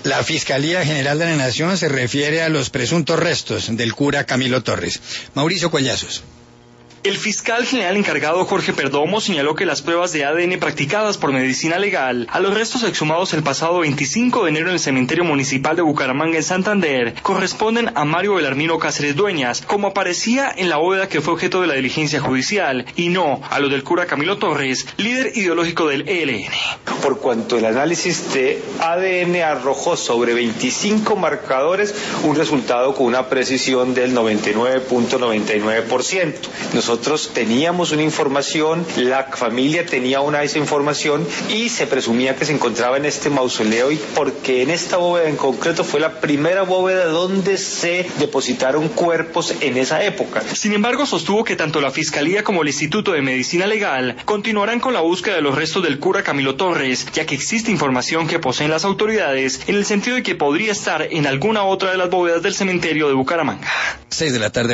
La Fiscalía General de la Nación se refiere a los presuntos restos del cura Camilo Torres. Mauricio Collazos. El fiscal general encargado Jorge Perdomo señaló que las pruebas de ADN practicadas por Medicina Legal a los restos exhumados el pasado 25 de enero en el cementerio municipal de Bucaramanga en Santander corresponden a Mario Belarmino Cáceres Dueñas, como aparecía en la bóveda que fue objeto de la diligencia judicial, y no a los del cura Camilo Torres, líder ideológico del ELN. Por cuanto el análisis de ADN arrojó sobre 25 marcadores un resultado con una precisión del 99.99%. Nosotros teníamos una información, la familia tenía esa información y se presumía que se encontraba en este mausoleo, y porque en esta bóveda en concreto fue la primera bóveda donde se depositaron cuerpos en esa época. Sin embargo, sostuvo que tanto la Fiscalía como el Instituto de Medicina Legal continuarán con la búsqueda de los restos del cura Camilo Torres, ya que existe información que poseen las autoridades en el sentido de que podría estar en alguna otra de las bóvedas del cementerio de Bucaramanga. 6 de la tarde.